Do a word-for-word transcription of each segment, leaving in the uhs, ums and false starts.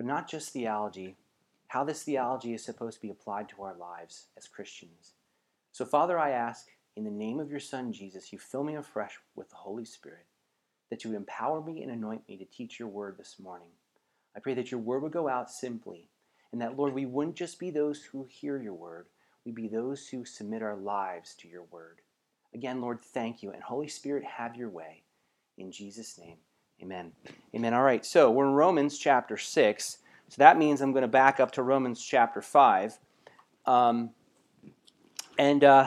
but not just theology, how this theology is supposed to be applied to our lives as Christians. So, Father, I ask, in the name of your Son, Jesus, you fill me afresh with the Holy Spirit, that you empower me and anoint me to teach your word this morning. I pray that your word would go out simply, and that, Lord, we wouldn't just be those who hear your word, we'd be those who submit our lives to your word. Again, Lord, thank you, and Holy Spirit, have your way. In Jesus' name, amen. Amen. All right, so we're in Romans chapter six, so that means I'm going to back up to Romans chapter five. Um, and uh,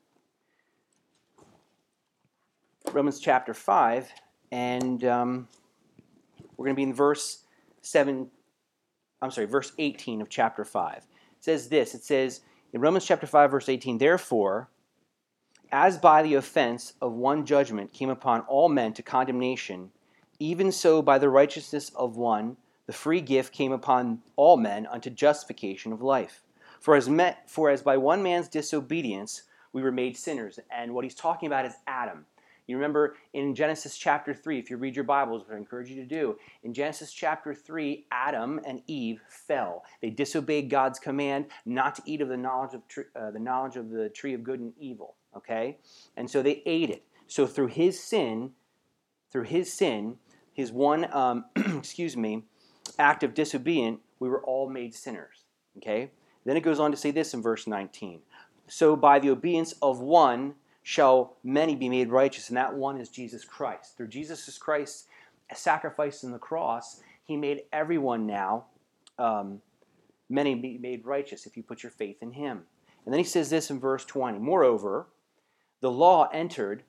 Romans chapter five, and um, we're going to be in verse seven, I'm sorry, verse eighteen of chapter five. It says this, it says in Romans chapter five, verse eighteen, therefore, as by the offense of one judgment came upon all men to condemnation, even so by the righteousness of one, the free gift came upon all men unto justification of life. For as, met, for as by one man's disobedience we were made sinners. And what he's talking about is Adam. You remember in Genesis chapter three, if you read your Bibles, which I encourage you to do, in Genesis chapter three, Adam and Eve fell. They disobeyed God's command not to eat of the knowledge of tr- uh, the knowledge of the tree of good and evil. Okay, and so they ate it. So through his sin, through his sin, his one, um, excuse me, act of disobedience, we were all made sinners. Okay. Then it goes on to say this in verse nineteen. So by the obedience of one shall many be made righteous, and that one is Jesus Christ. Through Jesus Christ's sacrifice on the cross, he made everyone now, um, many be made righteous if you put your faith in him. And then he says this in verse twenty. Moreover, the law entered,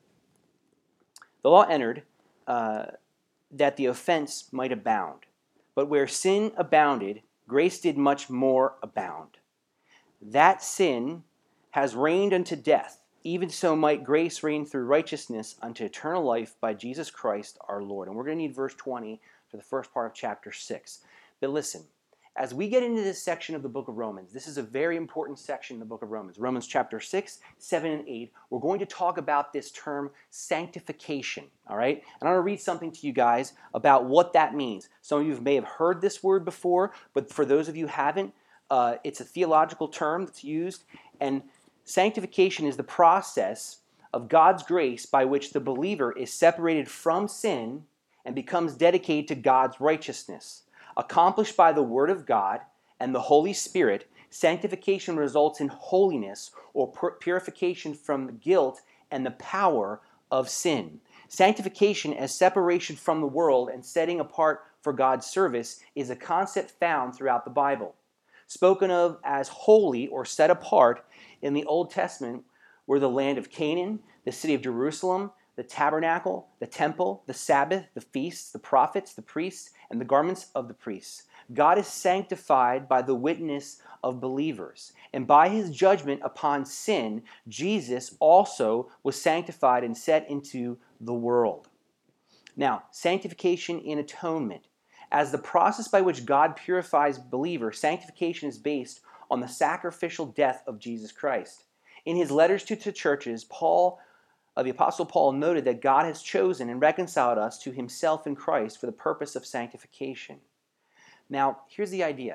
the law entered uh, that the offense might abound. But where sin abounded, grace did much more abound. That sin has reigned unto death. Even so might grace reign through righteousness unto eternal life by Jesus Christ our Lord. And we're going to need verse twenty for the first part of chapter six. But listen, as we get into this section of the book of Romans, this is a very important section in the book of Romans. Romans chapter six, seven, and eight, we're going to talk about this term sanctification, all right? And I'm going to read something to you guys about what that means. Some of you may have heard this word before, but for those of you who haven't, uh, it's a theological term that's used, and sanctification is the process of God's grace by which the believer is separated from sin and becomes dedicated to God's righteousness. Accomplished by the Word of God and the Holy Spirit, sanctification results in holiness or purification from guilt and the power of sin. Sanctification as separation from the world and setting apart for God's service is a concept found throughout the Bible. Spoken of as holy or set apart in the Old Testament were the land of Canaan, the city of Jerusalem, the tabernacle, the temple, the Sabbath, the feasts, the prophets, the priests, and the garments of the priests. God is sanctified by the witness of believers. And by his judgment upon sin, Jesus also was sanctified and set into the world. Now, sanctification in atonement. As the process by which God purifies believers, sanctification is based on the sacrificial death of Jesus Christ. In his letters to the churches, Paul, uh, the Apostle Paul noted that God has chosen and reconciled us to himself in Christ for the purpose of sanctification. Now, here's the idea.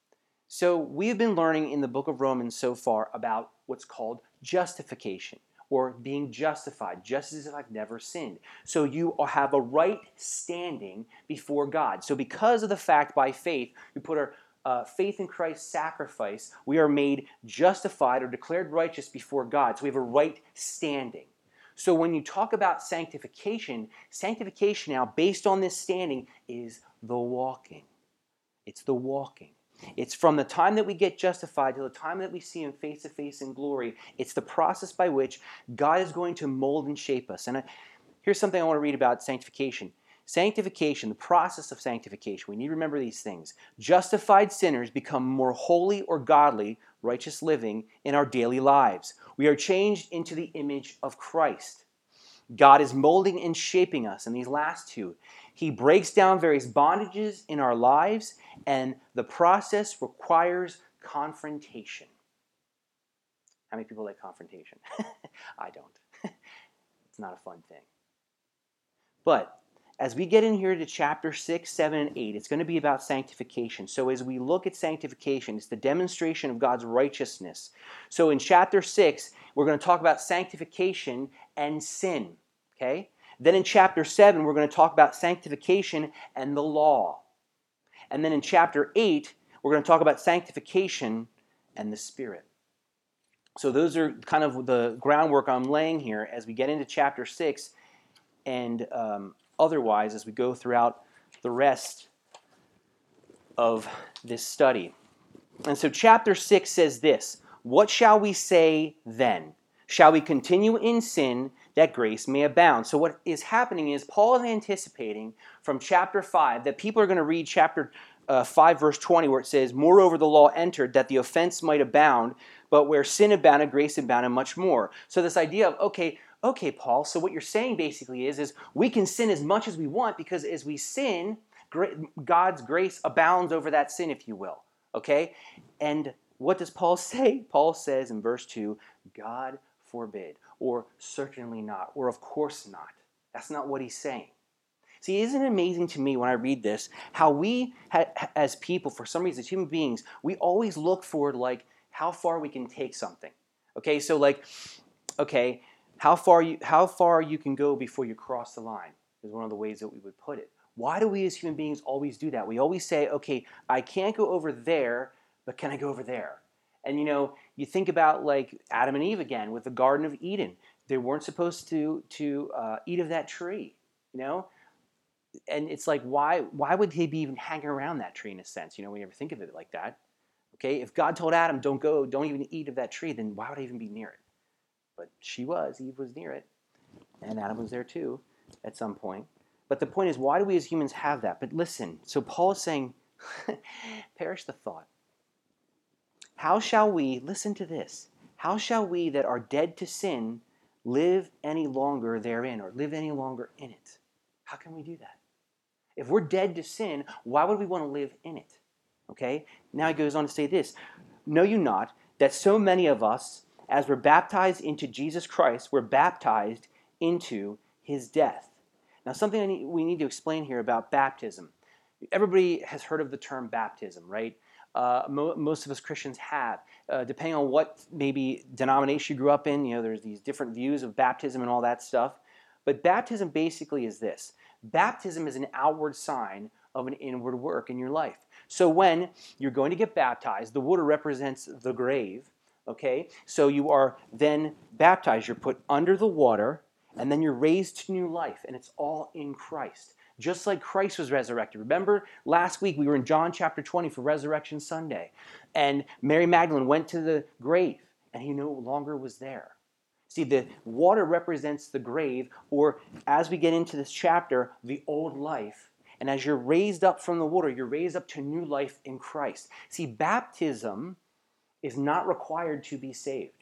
So we have been learning in the book of Romans so far about what's called justification, or being justified, just as if I've never sinned. So you have a right standing before God. So because of the fact by faith, we put our uh, faith in Christ's sacrifice, we are made justified or declared righteous before God. So we have a right standing. So when you talk about sanctification, sanctification now, based on this standing, is the walking. It's the walking. It's from the time that we get justified to the time that we see him face to face in glory. It's the process by which God is going to mold and shape us. And I, here's something I want to read about sanctification. Sanctification, the process of sanctification. We need to remember these things. Justified sinners become more holy or godly, righteous living in our daily lives. We are changed into the image of Christ. God is molding and shaping us in these last two. He breaks down various bondages in our lives, and the process requires confrontation. How many people like confrontation? I don't. It's not a fun thing. But as we get in here to chapter six, seven, and eight, it's going to be about sanctification. So as we look at sanctification, it's the demonstration of God's righteousness. So in chapter six, we're going to talk about sanctification and sin. Okay? Then in chapter seven, we're going to talk about sanctification and the law. And then in chapter eight, we're going to talk about sanctification and the Spirit. So those are kind of the groundwork I'm laying here as we get into chapter six and um, otherwise as we go throughout the rest of this study. And so chapter six says this, "What shall we say then? Shall we continue in sin that grace may abound?" So what is happening is Paul is anticipating from chapter five that people are going to read chapter uh, five verse twenty where it says, "Moreover the law entered that the offense might abound, but where sin abounded, grace abounded much more." So this idea of, okay, okay, Paul, so what you're saying basically is, is we can sin as much as we want because as we sin, God's grace abounds over that sin, if you will. Okay? And what does Paul say? Paul says in verse two, God forbid, or certainly not, or of course not. That's not what he's saying. See, isn't it amazing to me when I read this, how we, as people, for some reason, as human beings, we always look for, like, how far we can take something. Okay, so like, okay, how far you how far you can go before you cross the line is one of the ways that we would put it. Why do we as human beings always do that? We always say, okay, I can't go over there, but can I go over there? And you know, you think about like Adam and Eve again with the Garden of Eden. They weren't supposed to to uh, eat of that tree, you know? And it's like, why why would they be even hanging around that tree in a sense? You know, when you ever think of it like that. Okay, if God told Adam, don't go, don't even eat of that tree, then why would I even be near it? But she was, Eve was near it, and Adam was there too at some point. But the point is, why do we as humans have that? But listen, so Paul is saying, perish the thought. How shall we, listen to this, how shall we that are dead to sin live any longer therein, or live any longer in it? How can we do that? If we're dead to sin, why would we want to live in it? Okay? Now he goes on to say this, "Know you not that so many of us, as were baptized into Jesus Christ, were baptized into his death." Now something I need, we need to explain here about baptism. Everybody has heard of the term baptism, right? Uh, mo- most of us Christians have. Uh, depending on what maybe denomination you grew up in, you know, there's these different views of baptism and all that stuff. But baptism basically is this. Baptism is an outward sign of an inward work in your life. So when you're going to get baptized, the water represents the grave, okay? So you are then baptized. You're put under the water, and then you're raised to new life, and it's all in Christ. Just like Christ was resurrected. Remember, last week we were in John chapter twenty for Resurrection Sunday, and Mary Magdalene went to the grave, and he no longer was there. See, the water represents the grave, or as we get into this chapter, the old life. And as you're raised up from the water, you're raised up to new life in Christ. See, baptism is not required to be saved.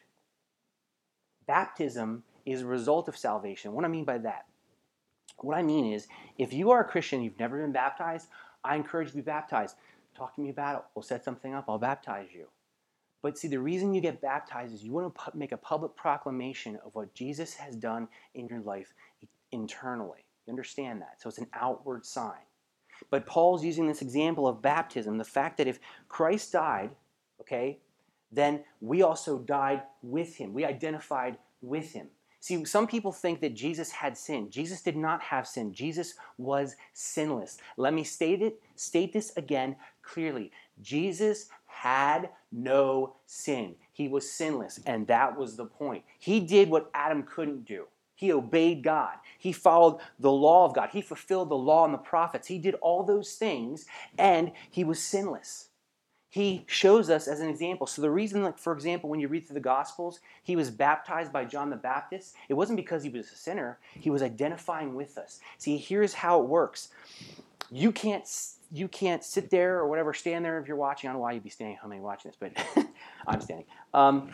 Baptism is a result of salvation. What do I mean by that? What I mean is, if you are a Christian and you've never been baptized, I encourage you to be baptized. Talk to me about it. We'll set something up. I'll baptize you. But see, the reason you get baptized is you want to make a public proclamation of what Jesus has done in your life internally. You understand that? So it's an outward sign. But Paul's using this example of baptism, the fact that if Christ died, okay, then we also died with him. We identified with him. See, some people think that Jesus had sin. Jesus did not have sin. Jesus was sinless. Let me state it, state this again clearly. Jesus had no sin. He was sinless, and that was the point. He did what Adam couldn't do. He obeyed God. He followed the law of God. He fulfilled the law and the prophets. He did all those things, and he was sinless. He shows us as an example. So the reason, like for example, when you read through the Gospels, he was baptized by John the Baptist, it wasn't because he was a sinner. He was identifying with us. See, here's how it works. You can't you can't sit there or whatever, stand there if you're watching. I don't know why you'd be standing home and watching this, but I'm standing. Um,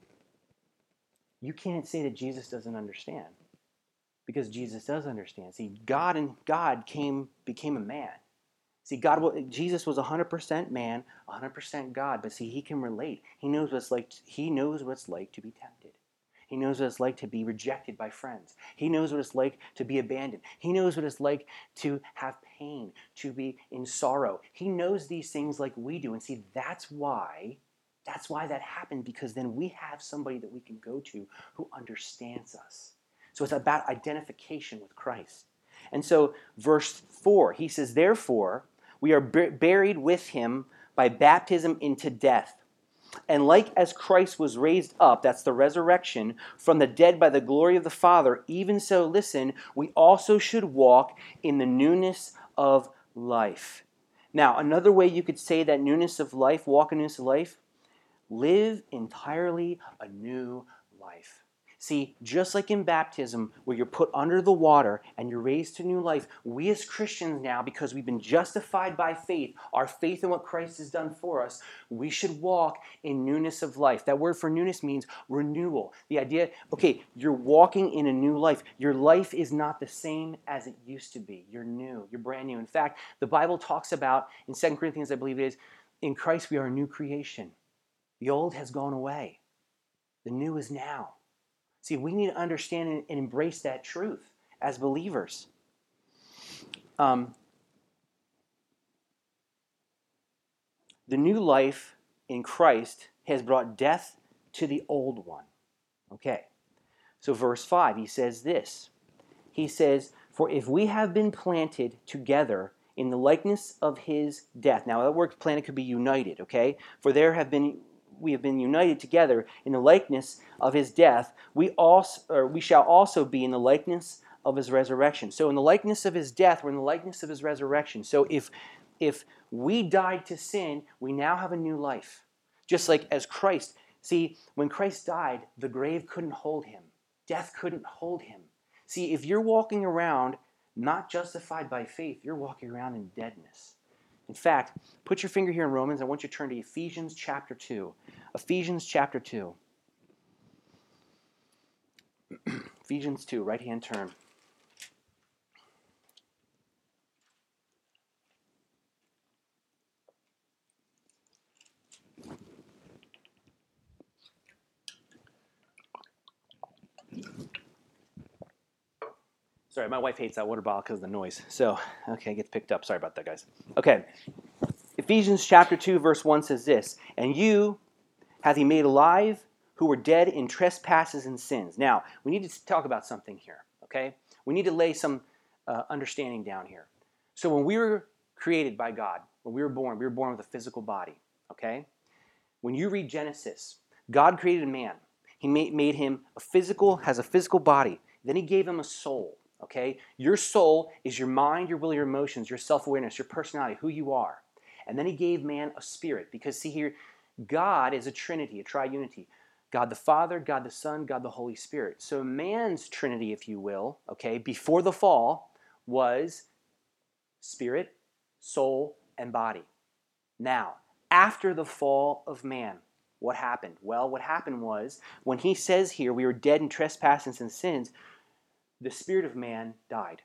you can't say that Jesus doesn't understand, because Jesus does understand. See, God and God came became a man. See, God, Jesus was one hundred percent man, one hundred percent God, but see, he can relate. He knows what's like. He knows what it's like to be tempted. He knows what it's like to be rejected by friends. He knows what it's like to be abandoned. He knows what it's like to have pain, to be in sorrow. He knows these things like we do. And see, that's why, that's why that happened, because then we have somebody that we can go to who understands us. So it's about identification with Christ. And so verse four, he says, therefore, we are buried with him by baptism into death. And like as Christ was raised up, that's the resurrection, from the dead by the glory of the Father, even so, listen, we also should walk in the newness of life. Now, another way you could say that newness of life, walk in newness of life, live entirely a new life. See, just like in baptism, where you're put under the water and you're raised to new life, we as Christians now, because we've been justified by faith, our faith in what Christ has done for us, we should walk in newness of life. That word for newness means renewal. The idea, okay, you're walking in a new life. Your life is not the same as it used to be. You're new. You're brand new. In fact, the Bible talks about, in Second Corinthians, I believe it is, in Christ we are a new creation. The old has gone away. The new is now. See, we need to understand and embrace that truth as believers. Um, the new life in Christ has brought death to the old one. Okay, so verse five, he says this. He says, for if we have been planted together in the likeness of his death. Now, that word planted could be united, okay? For there have been... we have been united together in the likeness of his death, we also, or we shall also be in the likeness of his resurrection. So in the likeness of his death, we're in the likeness of his resurrection. So if, if we died to sin, we now have a new life. Just like as Christ, see, when Christ died, the grave couldn't hold him. Death couldn't hold him. See, if you're walking around not justified by faith, you're walking around in deadness. In fact, put your finger here in Romans. I want you to turn to Ephesians chapter two. Ephesians chapter two. Ephesians two, right-hand turn. Sorry, my wife hates that water bottle because of the noise. So, okay, it gets picked up. Sorry about that, guys. Okay. Ephesians chapter two, verse one says this, and you hath he made alive who were dead in trespasses and sins. Now, we need to talk about something here, okay? We need to lay some uh, understanding down here. So when we were created by God, when we were born, we were born with a physical body, okay? When you read Genesis, God created a man. He made, made him a physical, has a physical body. Then he gave him a soul, okay? Your soul is your mind, your will, your emotions, your self-awareness, your personality, who you are. And then he gave man a spirit, because see here, God is a trinity, a triunity. God the Father, God the Son, God the Holy Spirit. So man's trinity, if you will, okay, before the fall was spirit, soul, and body. Now, after the fall of man, what happened? Well, what happened was, when he says here, we were dead in trespasses and sins, the spirit of man died.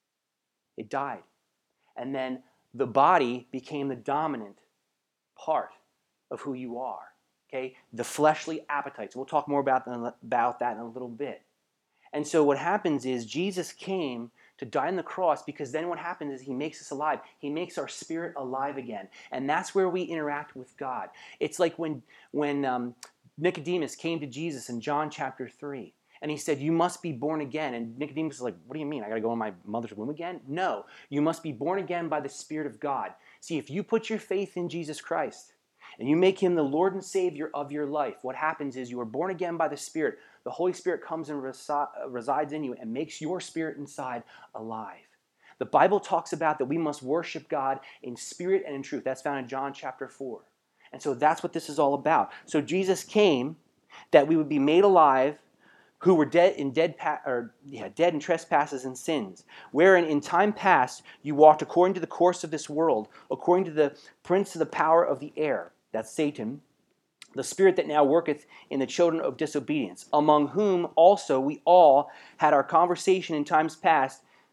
It died. And then the body became the dominant part of who you are. Okay, the fleshly appetites. We'll talk more about, about that in a little bit. And so what happens is Jesus came to die on the cross, because then what happens is he makes us alive. He makes our spirit alive again. And that's where we interact with God. It's like when, when um, Nicodemus came to Jesus in John chapter three. And he said, you must be born again. And Nicodemus is like, what do you mean? I got to go in my mother's womb again? No, you must be born again by the Spirit of God. See, if you put your faith in Jesus Christ, and you make him the Lord and Savior of your life, what happens is you are born again by the Spirit. The Holy Spirit comes and resi- resides in you and makes your spirit inside alive. The Bible talks about that we must worship God in spirit and in truth. That's found in John chapter four. And so that's what this is all about. So Jesus came that we would be made alive, who were dead in dead pa- or yeah, dead in trespasses and sins, wherein in time past you walked according to the course of this world, according to the prince of the power of the air, that's Satan, the spirit that now worketh in the children of disobedience, among whom also we all had our conversation in times past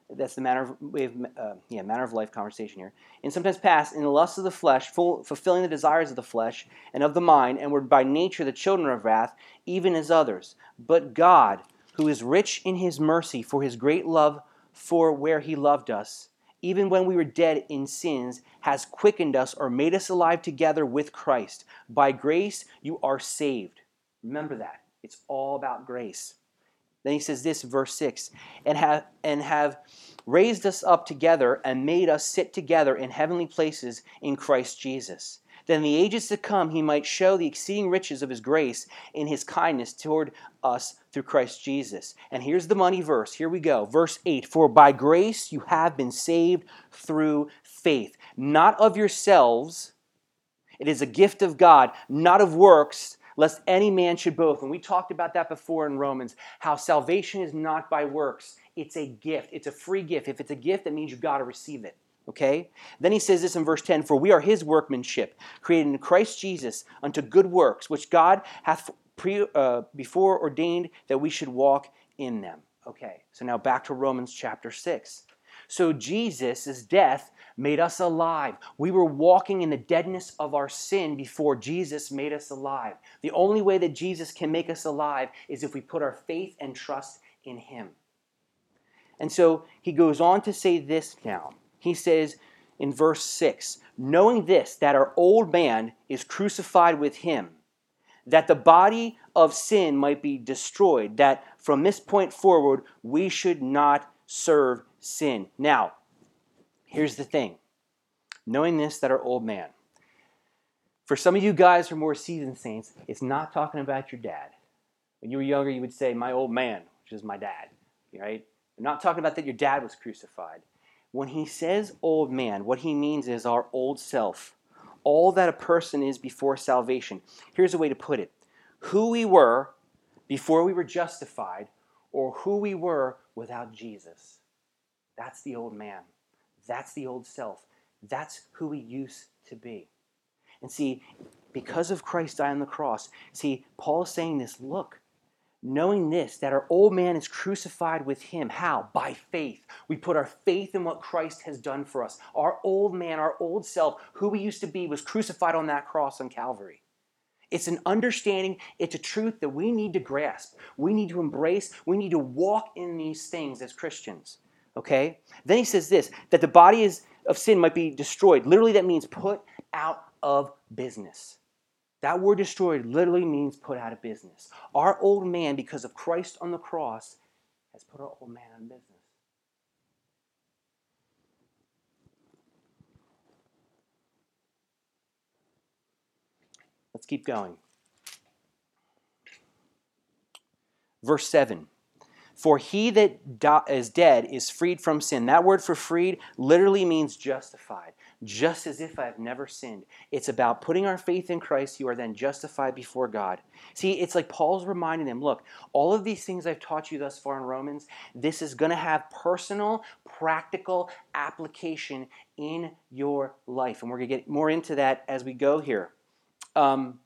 That's the manner of, way of uh, yeah, manner of life conversation here. And sometimes past in the lusts of the flesh, full, fulfilling the desires of the flesh and of the mind, and were by nature the children of wrath, even as others. But God, who is rich in his mercy, for his great love for where he loved us, even when we were dead in sins, has quickened us or made us alive together with Christ. By grace you are saved. Remember that. It's all about grace. Then he says this in verse six, and have, and have raised us up together and made us sit together in heavenly places in Christ Jesus. That in the ages to come he might show the exceeding riches of his grace in his kindness toward us through Christ Jesus. And here's the money verse. Here we go. Verse eight, for by grace you have been saved through faith, not of yourselves. It is a gift of God, not of works, lest any man should boast. And we talked about that before in Romans, how salvation is not by works. It's a gift. It's a free gift. If it's a gift, that means you've got to receive it. Okay? Then he says this in verse ten, for we are his workmanship, created in Christ Jesus unto good works, which God hath pre, uh, before ordained that we should walk in them. Okay, so now back to Romans chapter six. So Jesus' death made us alive. We were walking in the deadness of our sin before Jesus made us alive. The only way that Jesus can make us alive is if we put our faith and trust in him. And so he goes on to say this now. He says in verse six, knowing this, that our old man is crucified with him, that the body of sin might be destroyed, that from this point forward we should not serve sin. Now, here's the thing. Knowing this, that our old man. For some of you guys who are more seasoned saints, it's not talking about your dad. When you were younger, you would say, my old man, which is my dad, right? I'm not talking about that your dad was crucified. When he says old man, what he means is our old self. All that a person is before salvation. Here's a way to put it. Who we were before we were justified, or who we were without Jesus. That's the old man. That's the old self. That's who we used to be. And see, because of Christ dying on the cross, see, Paul is saying this, look, knowing this, that our old man is crucified with him. How? By faith. We put our faith in what Christ has done for us. Our old man, our old self, who we used to be, was crucified on that cross on Calvary. It's an understanding, it's a truth that we need to grasp. We need to embrace. We need to walk in these things as Christians. Okay? Then he says this, that the body is, of sin might be destroyed. Literally, that means put out of business. That word destroyed literally means put out of business. Our old man, because of Christ on the cross, has put our old man out of business. Let's keep going. Verse seven. For he that do- is dead is freed from sin. That word for freed literally means justified. Just as if I have never sinned. It's about putting our faith in Christ. You are then justified before God. See, it's like Paul's reminding them, look, all of these things I've taught you thus far in Romans, this is going to have personal, practical application in your life. And we're going to get more into that as we go here. Um,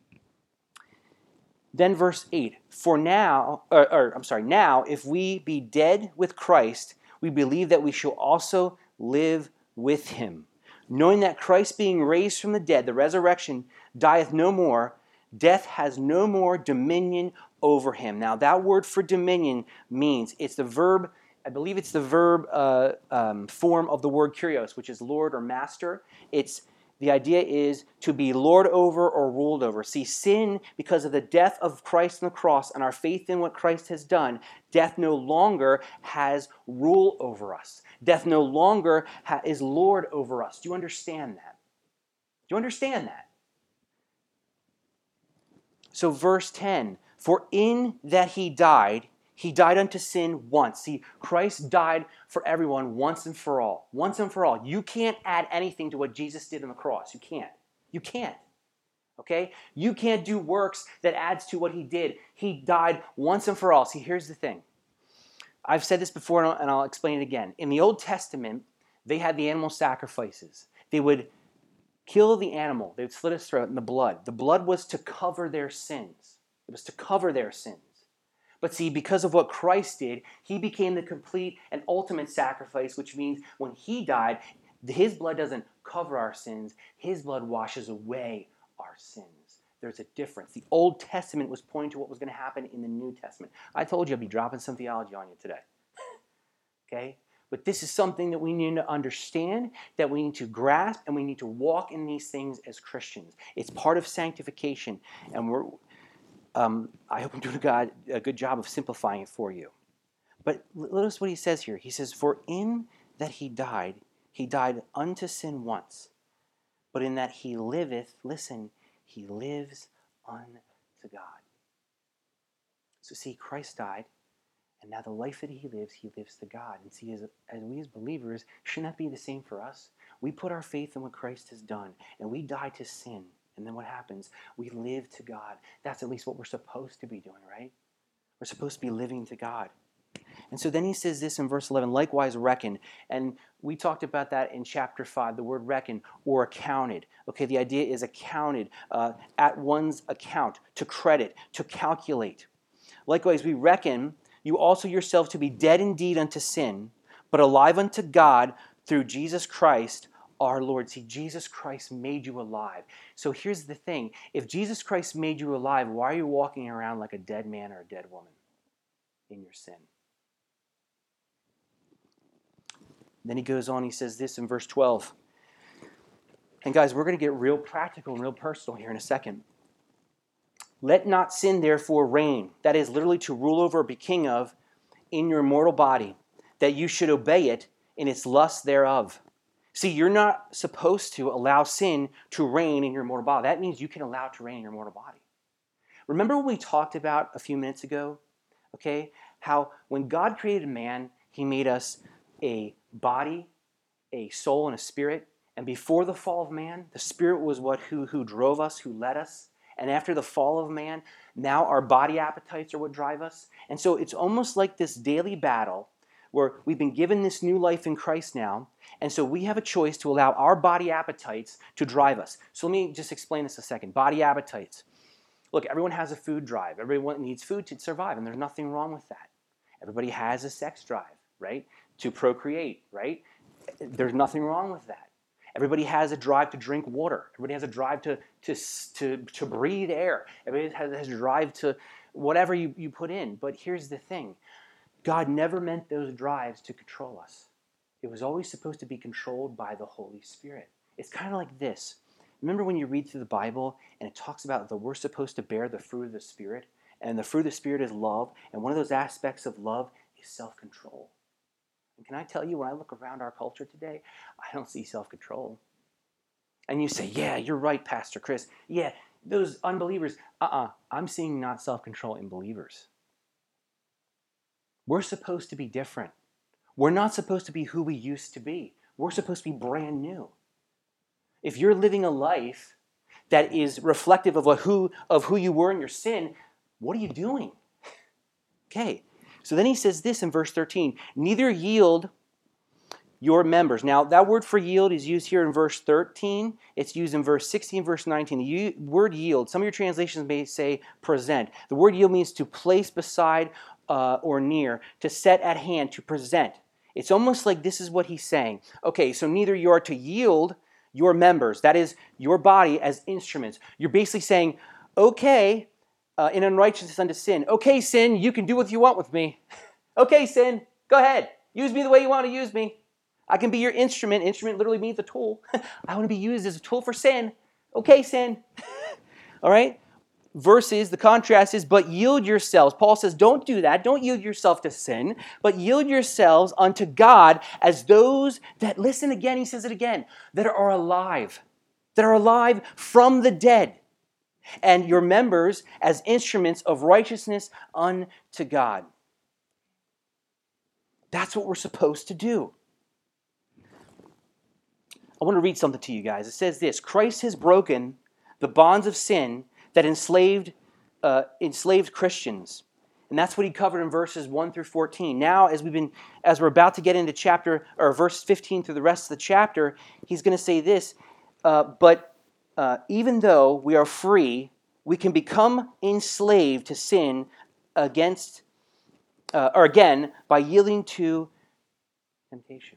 Then verse eight, for now, or, or I'm sorry, now if we be dead with Christ, we believe that we shall also live with him. Knowing that Christ being raised from the dead, the resurrection, dieth no more, death has no more dominion over him. Now that word for dominion means, it's the verb, I believe it's the verb uh, um, form of the word kurios, which is Lord or master. It's The idea is to be lord over or ruled over. See, sin, because of the death of Christ on the cross and our faith in what Christ has done, death no longer has rule over us. Death no longer ha- is lord over us. Do you understand that? Do you understand that? So verse ten, for in that he died, he died unto sin once. See, Christ died for everyone once and for all. Once and for all. You can't add anything to what Jesus did on the cross. You can't. You can't. Okay? You can't do works that adds to what he did. He died once and for all. See, here's the thing. I've said this before and I'll explain it again. In the Old Testament, they had the animal sacrifices. They would kill the animal. They would slit its throat in the blood. The blood was to cover their sins. It was to cover their sins. But see, because of what Christ did, he became the complete and ultimate sacrifice, which means when he died, his blood doesn't cover our sins. His blood washes away our sins. There's a difference. The Old Testament was pointing to what was going to happen in the New Testament. I told you I'd be dropping some theology on you today. Okay? But this is something that we need to understand, that we need to grasp, and we need to walk in these things as Christians. It's part of sanctification, and we're Um, I hope I'm doing a, God, a good job of simplifying it for you. But notice what he says here. He says, for in that he died, he died unto sin once. But in that he liveth, listen, he lives unto God. So see, Christ died, and now the life that he lives, he lives to God. And see, as, as we as believers, shouldn't that be the same for us? We put our faith in what Christ has done, and we die to sin. And then what happens? We live to God. That's at least what we're supposed to be doing, right? We're supposed to be living to God. And so then he says this in verse eleven, likewise reckon. And we talked about that in chapter five, the word reckon or accounted. Okay, the idea is accounted, uh, at one's account, to credit, to calculate. Likewise, we reckon you also yourselves to be dead indeed unto sin, but alive unto God through Jesus Christ our Lord. See, Jesus Christ made you alive. So here's the thing. If Jesus Christ made you alive, why are you walking around like a dead man or a dead woman in your sin? Then he goes on, he says this in verse twelve. And guys, we're going to get real practical and real personal here in a second. Let not sin therefore reign. That is literally to rule over or be king of in your mortal body, that you should obey it in its lust thereof. See, you're not supposed to allow sin to reign in your mortal body. That means you can allow it to reign in your mortal body. Remember what we talked about a few minutes ago? Okay? How when God created man, he made us a body, a soul, and a spirit. And before the fall of man, the spirit was what who, who drove us, who led us. And after the fall of man, now our body appetites are what drive us. And so it's almost like this daily battle where we've been given this new life in Christ now, and so we have a choice to allow our body appetites to drive us. So let me just explain this a second. Body appetites. Look, everyone has a food drive. Everyone needs food to survive, and there's nothing wrong with that. Everybody has a sex drive, right? To procreate, right? There's nothing wrong with that. Everybody has a drive to drink water. Everybody has a drive to, to, to, to breathe air. Everybody has, has a drive to whatever you, you put in. But here's the thing. God never meant those drives to control us. It was always supposed to be controlled by the Holy Spirit. It's kind of like this. Remember when you read through the Bible and it talks about that we're supposed to bear the fruit of the Spirit? And the fruit of the Spirit is love. And one of those aspects of love is self-control. And can I tell you, when I look around our culture today, I don't see self-control. And you say, yeah, you're right, Pastor Chris. Yeah, those unbelievers. Uh-uh. I'm seeing not self-control in believers. We're supposed to be different. We're not supposed to be who we used to be. We're supposed to be brand new. If you're living a life that is reflective of, a who, of who you were in your sin, what are you doing? Okay, so then he says this in verse thirteen, neither yield your members. Now, that word for yield is used here in verse thirteen. It's used in verse sixteen, verse nineteen. The word yield, some of your translations may say present. The word yield means to place beside uh, or near, to set at hand, to present. It's almost like this is what he's saying. Okay, so neither you are to yield your members, that is, your body as instruments. You're basically saying, okay, uh, in unrighteousness unto sin. Okay, sin, you can do what you want with me. Okay, sin, go ahead. Use me the way you want to use me. I can be your instrument. Instrument literally means a tool. I want to be used as a tool for sin. Okay, sin. All right? Versus, the contrast is, but yield yourselves. Paul says, don't do that. Don't yield yourself to sin, but yield yourselves unto God as those that, listen again, he says it again, that are alive. That are alive from the dead. And your members as instruments of righteousness unto God. That's what we're supposed to do. I want to read something to you guys. It says this, Christ has broken the bonds of sin that enslaved uh, enslaved Christians. And that's what he covered in verses one through fourteen. Now, as we've been, as we're about to get into chapter, or verse fifteen through the rest of the chapter, he's going to say this, uh, but uh, even though we are free, we can become enslaved to sin against uh, or again, by yielding to temptation.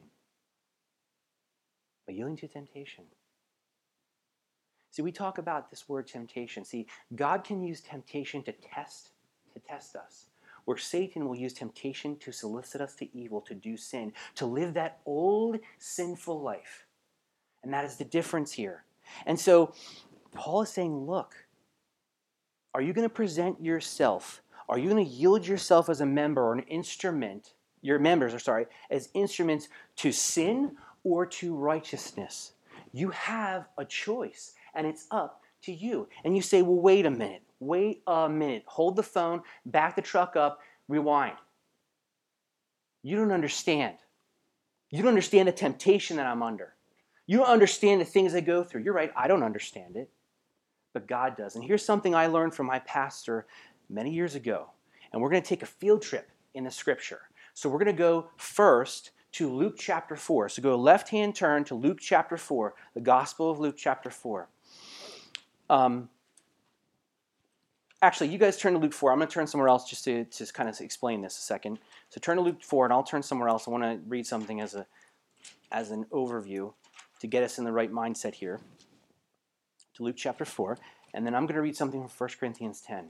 By yielding to temptation. See, we talk about this word temptation. See, God can use temptation to test, to test us. Where Satan will use temptation to solicit us to evil, to do sin, to live that old sinful life. And that is the difference here. And so Paul is saying, look, are you going to present yourself? Are you going to yield yourself as a member or an instrument, your members are sorry, as instruments to sin or to righteousness? You have a choice, and it's up to you. And you say, well, wait a minute, wait a minute. Hold the phone, back the truck up, rewind. You don't understand. You don't understand the temptation that I'm under. You don't understand the things I go through. You're right, I don't understand it, but God does. And here's something I learned from my pastor many years ago. And we're going to take a field trip in the scripture. So we're going to go first to Luke chapter four. So go left-hand turn to Luke chapter four, the Gospel of Luke chapter four. Um, actually, you guys turn to Luke four. I'm going to turn somewhere else just to, to kind of explain this a second. So turn to Luke four, and I'll turn somewhere else. I want to read something as a as an overview to get us in the right mindset here. To Luke chapter four, and then I'm going to read something from First Corinthians ten.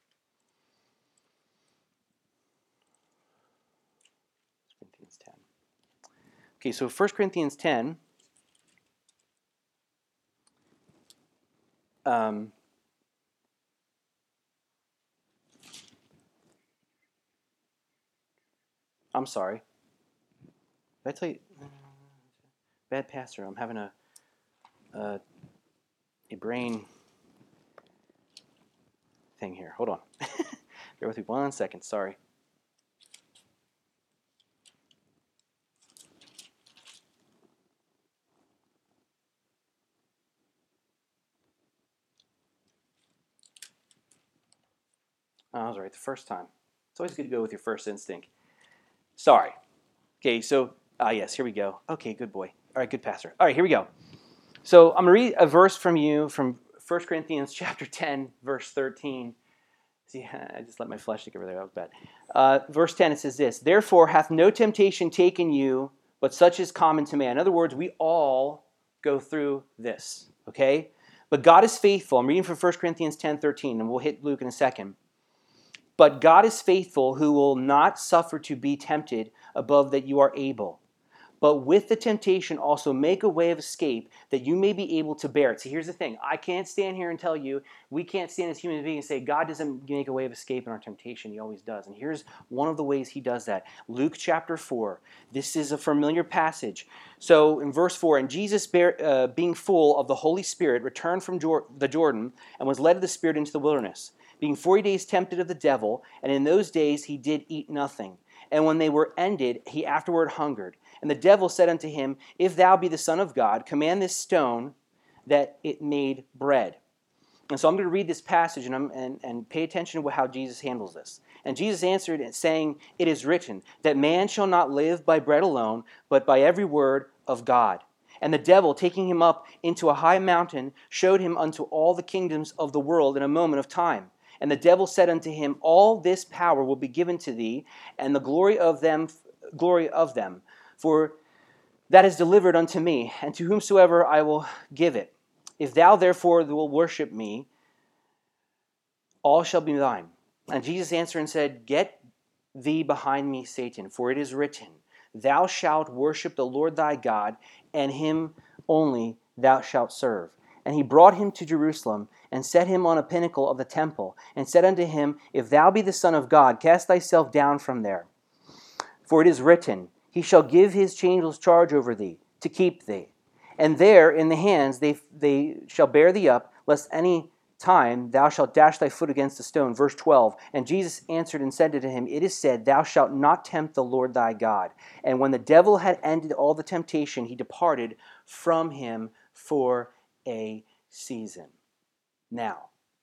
First Corinthians ten. Okay, so First Corinthians ten, um, I'm sorry. Did I tell you? Bad pastor, I'm having a, a, a brain thing here. Hold on. Bear with me one second, sorry. Oh, I was right the first time. It's always good to go with your first instinct. Sorry. Okay, so, ah, yes, here we go. Okay, good boy. All right, good pastor. All right, here we go. So I'm going to read a verse from you from First Corinthians chapter ten, verse thirteen. See, I just let my flesh take over there. That was bad. Uh, verse ten, it says this, "Therefore hath no temptation taken you, but such is common to man." In other words, we all go through this, okay? "But God is faithful." I'm reading from First Corinthians ten, thirteen, and we'll hit Luke in a second. "But God is faithful, who will not suffer to be tempted above that you are able, but with the temptation also make a way of escape that you may be able to bear it." See, here's the thing. I can't stand here and tell you, we can't stand as human beings and say, God doesn't make a way of escape in our temptation. He always does. And here's one of the ways he does that. Luke chapter four. This is a familiar passage. So in verse four, "And Jesus, bear, uh, being full of the Holy Spirit, returned from Jor- the Jordan and was led of the Spirit into the wilderness, being forty days tempted of the devil, and in those days he did eat nothing. And when they were ended, he afterward hungered. And the devil said unto him, If thou be the Son of God, command this stone that it made bread." And so I'm going to read this passage and, I'm, and, and pay attention to how Jesus handles this. "And Jesus answered, saying, It is written, that man shall not live by bread alone, but by every word of God. And the devil, taking him up into a high mountain, showed him unto all the kingdoms of the world in a moment of time. And the devil said unto him, All this power will be given to thee, and the glory of them, glory of them. For that is delivered unto me, and to whomsoever I will give it. If thou therefore wilt worship me, all shall be thine. And Jesus answered and said, Get thee behind me, Satan, for it is written, Thou shalt worship the Lord thy God, and him only thou shalt serve. And he brought him to Jerusalem, and set him on a pinnacle of the temple, and said unto him, If thou be the Son of God, cast thyself down from there. For it is written, He shall give his angels charge over thee, to keep thee. And there in the hands they, they shall bear thee up, lest any time thou shalt dash thy foot against a stone." Verse twelve, "And Jesus answered and said unto him, It is said, Thou shalt not tempt the Lord thy God. And when the devil had ended all the temptation, he departed from him for a season." Now,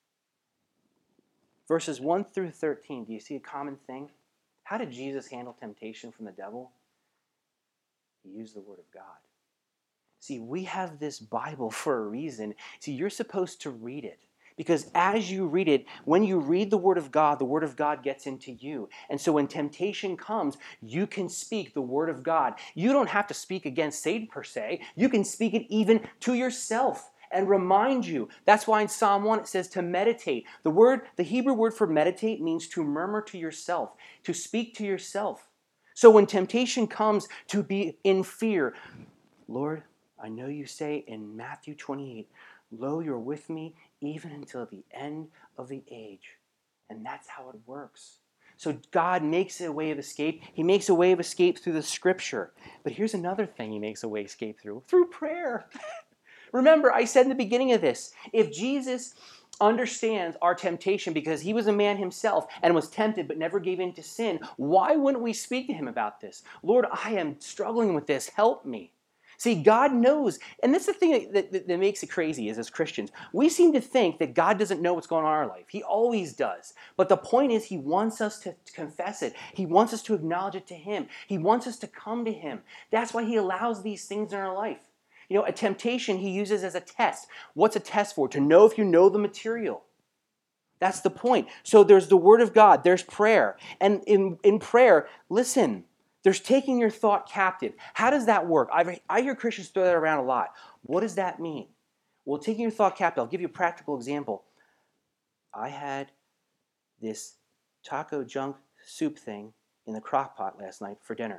verses one through thirteen, do you see a common thing? How did Jesus handle temptation from the devil? He used the Word of God. See, we have this Bible for a reason. See, you're supposed to read it Because as you read it, when you read the Word of God, the Word of God gets into you. And so when temptation comes, you can speak the Word of God. You don't have to speak against Satan per se. You can speak it even to yourself and remind you. That's why in Psalm one it says to meditate. The word, the Hebrew word for meditate means to murmur to yourself, to speak to yourself. So when temptation comes, to be in fear, Lord, I know you say in Matthew twenty-eight, lo, you're with me even until the end of the age. And that's how it works. So God makes a way of escape. He makes a way of escape through the Scripture. But here's another thing he makes a way of escape through, through prayer. Remember, I said in the beginning of this, if Jesus understands our temptation because he was a man himself and was tempted but never gave in to sin, why wouldn't we speak to him about this? Lord, I am struggling with this. Help me. See, God knows, and that's the thing that, that, that makes it crazy is as Christians, we seem to think that God doesn't know what's going on in our life. He always does. But the point is he wants us to confess it. He wants us to acknowledge it to him. He wants us to come to him. That's why he allows these things in our life. You know, a temptation he uses as a test. What's a test for? To know if you know the material. That's the point. So there's the Word of God. There's prayer. And in, in prayer, listen, there's taking your thought captive. How does that work? I've, I hear Christians throw that around a lot. What does that mean? Well, taking your thought captive, I'll give you a practical example. I had this taco junk soup thing in the crock pot last night for dinner.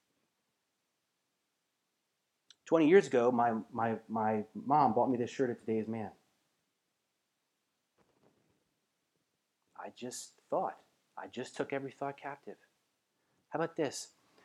twenty years ago, my, my, my mom bought me this shirt at Today's Man. I just thought. I just took every thought captive. How about this?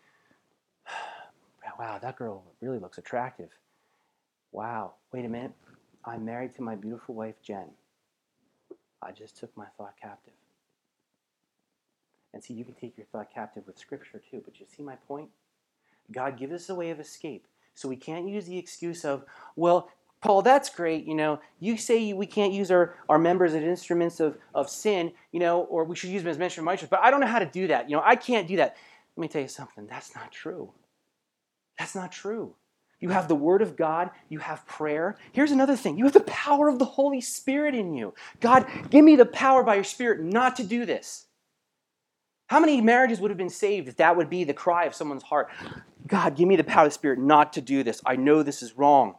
Wow, that girl really looks attractive. Wow, wait a minute. I'm married to my beautiful wife, Jen. I just took my thought captive. And see, you can take your thought captive with Scripture too, but you see my point? God gives us a way of escape. So we can't use the excuse of, well, Paul, that's great, you know, you say we can't use our, our members as instruments of, of sin, you know, or we should use them as instruments of righteousness, but I don't know how to do that. You know, I can't do that. Let me tell you something. That's not true. That's not true. You have the Word of God. You have prayer. Here's another thing. You have the power of the Holy Spirit in you. God, give me the power by your Spirit not to do this. How many marriages would have been saved if that would be the cry of someone's heart? God, give me the power of the Spirit not to do this. I know this is wrong.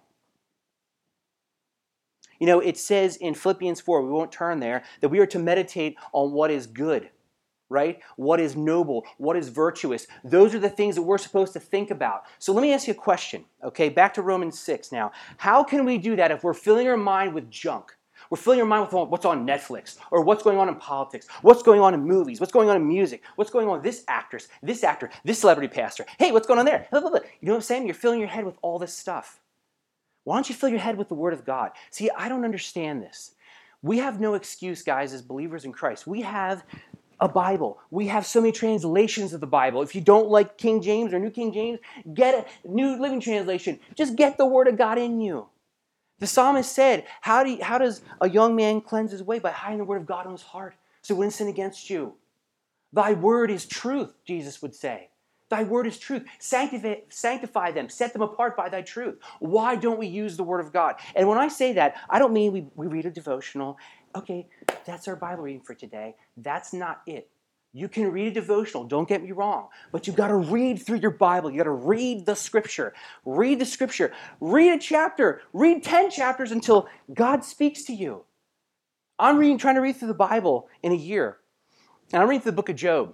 You know, it says in Philippians four, we won't turn there, that we are to meditate on what is good, right? What is noble, what is virtuous. Those are the things that we're supposed to think about. So let me ask you a question, okay? Back to Romans six now. How can we do that if we're filling our mind with junk? We're filling our mind with what's on Netflix, or what's going on in politics, what's going on in movies, what's going on in music, what's going on with this actress, this actor, this celebrity pastor. Hey, what's going on there? You know what I'm saying? You're filling your head with all this stuff. Why don't you fill your head with the Word of God? See, I don't understand this. We have no excuse, guys, as believers in Christ. We have a Bible. We have so many translations of the Bible. If you don't like King James or New King James, get a New Living Translation. Just get the Word of God in you. The psalmist said, how, do you, how does a young man cleanse his way? By hiding the Word of God in his heart so he wouldn't sin against you. Thy Word is truth, Jesus would say. Thy Word is truth. Sanctify, sanctify them. Set them apart by thy truth. Why don't we use the Word of God? And when I say that, I don't mean we, we read a devotional. Okay, that's our Bible reading for today. That's not it. You can read a devotional, don't get me wrong, but you've got to read through your Bible. You've got to read the Scripture. Read the Scripture. Read a chapter. Read ten chapters until God speaks to you. I'm reading, trying to read through the Bible in a year, and I'm reading through the book of Job.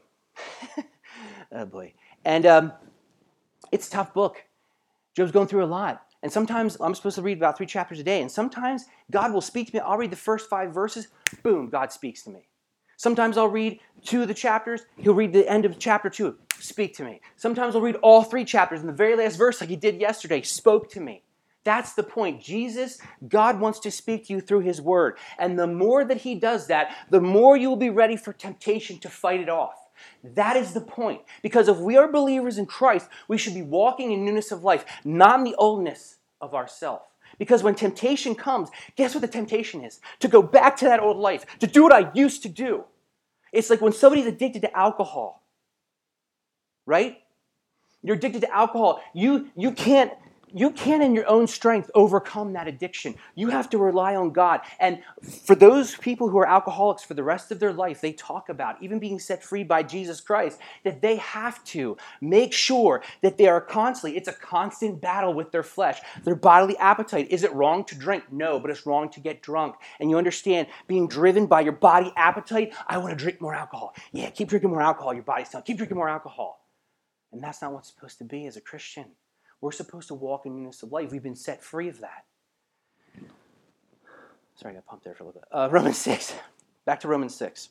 Oh, boy. And um, it's a tough book. Job's going through a lot. And sometimes I'm supposed to read about three chapters a day, and sometimes God will speak to me. I'll read the first five verses. Boom, God speaks to me. Sometimes I'll read two of the chapters. He'll read the end of chapter two. Speak to me. Sometimes I'll read all three chapters. And the very last verse, like he did yesterday, spoke to me. That's the point. Jesus, God wants to speak to you through his word. And the more that he does that, the more you will be ready for temptation to fight it off. That is the point. Because if we are believers in Christ, we should be walking in newness of life, not in the oldness of ourself. Because when temptation comes, guess what the temptation is? To go back to that old life, to do what I used to do. It's like when somebody's addicted to alcohol, right? You're addicted to alcohol. You, you can't You can't in your own strength overcome that addiction. You have to rely on God. And for those people who are alcoholics for the rest of their life, they talk about, even being set free by Jesus Christ, that they have to make sure that they are constantly, it's a constant battle with their flesh, their bodily appetite. Is it wrong to drink? No, but it's wrong to get drunk. And you understand, being driven by your body appetite, I want to drink more alcohol. Yeah, keep drinking more alcohol. Your body's telling, keep drinking more alcohol. And that's not what's supposed to be as a Christian. We're supposed to walk in newness of life. We've been set free of that. Sorry, I got pumped there for a little bit. Uh, Romans six. Back to Romans six.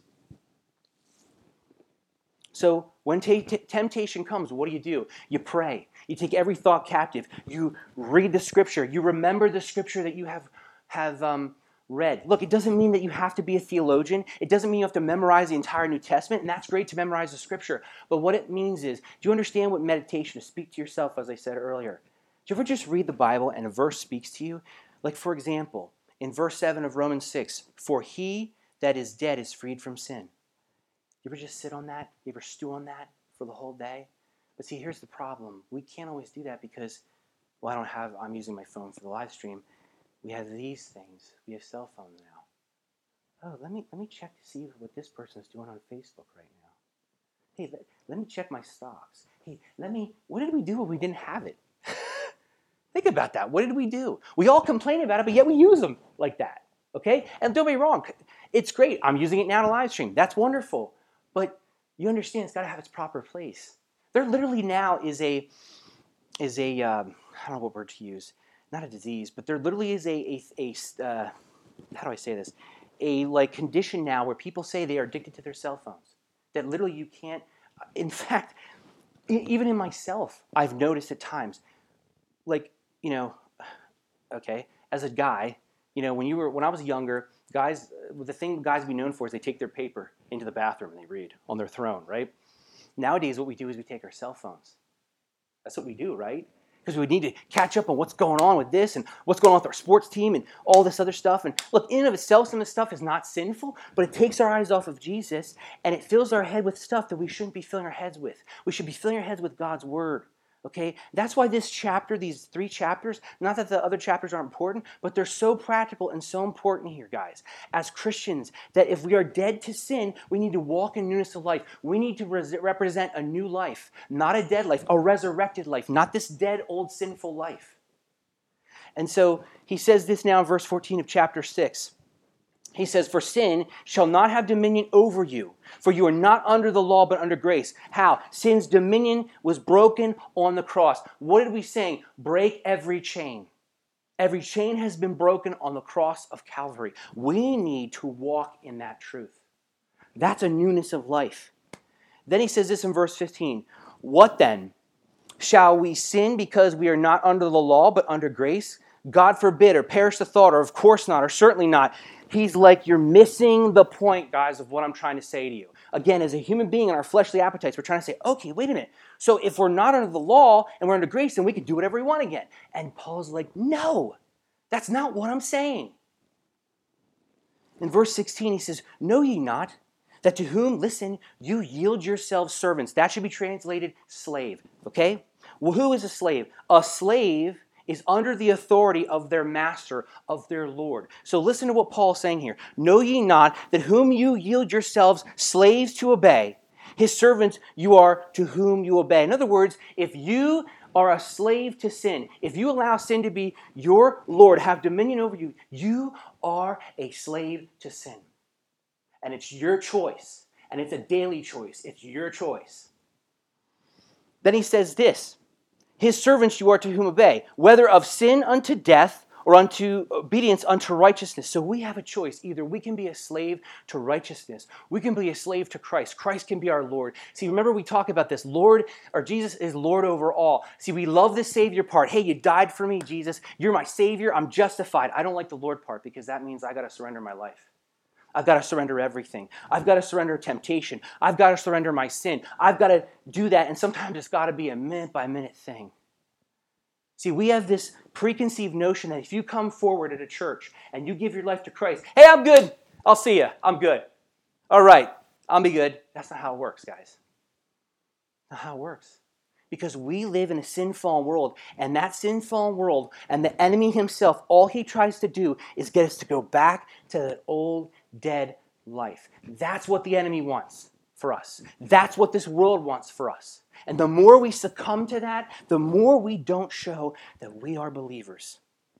So when t- t- temptation comes, what do you do? You pray. You take every thought captive. You read the Scripture. You remember the Scripture that you have, have um, read. Look, it doesn't mean that you have to be a theologian. It doesn't mean you have to memorize the entire New Testament, and that's great to memorize the Scripture. But what it means is, do you understand what meditation is? Speak to yourself, as I said earlier. Do you ever just read the Bible and a verse speaks to you? Like, for example, in verse seven of Romans six, for he that is dead is freed from sin. You ever just sit on that? You ever stew on that for the whole day? But see, here's the problem. We can't always do that because, well, I don't have, I'm using my phone for the live stream. We have these things. We have cell phones now. Oh, let me let me check to see what this person is doing on Facebook right now. Hey, let, let me check my stocks. Hey, let me, what did we do when we didn't have it? Think about that. What did we do? We all complain about it, but yet we use them like that. Okay? And don't be wrong. It's great. I'm using it now to live stream. That's wonderful. But you understand it's got to have its proper place. There literally now is a, is a um, I don't know what word to use. Not a disease, but there literally is a, a, a uh, how do I say this? A like condition now where people say they are addicted to their cell phones. That literally you can't, in fact, even in myself, I've noticed at times, like, you know, okay, as a guy, you know, when you were, when I was younger, guys, the thing guys be known for is they take their paper into the bathroom and they read on their throne, right? Nowadays, what we do is we take our cell phones. That's what we do, right? Because we need to catch up on what's going on with this and what's going on with our sports team and all this other stuff. And look, in and of itself, some of this stuff is not sinful, but it takes our eyes off of Jesus and it fills our head with stuff that we shouldn't be filling our heads with. We should be filling our heads with God's Word. Okay? That's why this chapter, these three chapters, not that the other chapters aren't important, but they're so practical and so important here, guys. As Christians, that if we are dead to sin, we need to walk in newness of life. We need to res- represent a new life, not a dead life, a resurrected life, not this dead, old, sinful life. And so he says this now in verse fourteen of chapter six. He says, for sin shall not have dominion over you, for you are not under the law, but under grace. How? Sin's dominion was broken on the cross. What did we sing? Break every chain. Every chain has been broken on the cross of Calvary. We need to walk in that truth. That's a newness of life. Then he says this in verse fifteen. What then? Shall we sin because we are not under the law, but under grace? God forbid, or perish the thought, or of course not, or certainly not. He's like, you're missing the point, guys, of what I'm trying to say to you. Again, as a human being in our fleshly appetites, we're trying to say, okay, wait a minute. So if we're not under the law and we're under grace, then we can do whatever we want again. And Paul's like, no, that's not what I'm saying. In verse sixteen, he says, know ye not that to whom, listen, you yield yourselves servants. That should be translated slave, okay? Well, who is a slave? A slave is under the authority of their master, of their Lord. So listen to what Paul is saying here. Know ye not that whom you yield yourselves slaves to obey, his servants you are to whom you obey. In other words, if you are a slave to sin, if you allow sin to be your Lord, have dominion over you, you are a slave to sin. And it's your choice. And it's a daily choice. It's your choice. Then he says this. His servants you are to whom obey, whether of sin unto death or unto obedience unto righteousness. So we have a choice. Either we can be a slave to righteousness. We can be a slave to Christ. Christ can be our Lord. See, remember we talk about this. Lord, or Jesus is Lord over all. See, we love the Savior part. Hey, you died for me, Jesus. You're my Savior. I'm justified. I don't like the Lord part because that means I got to surrender my life. I've got to surrender everything. I've got to surrender temptation. I've got to surrender my sin. I've got to do that, and sometimes it's got to be a minute-by-minute thing. See, we have this preconceived notion that if you come forward at a church and you give your life to Christ, hey, I'm good. I'll see you. I'm good. All right. I'll be good. That's not how it works, guys. Not how it works. Because we live in a sin-fallen world, and that sin-fallen world and the enemy himself, all he tries to do is get us to go back to that old, dead life. That's what the enemy wants for us. That's what this world wants for us. And the more we succumb to that, the more we don't show that we are believers.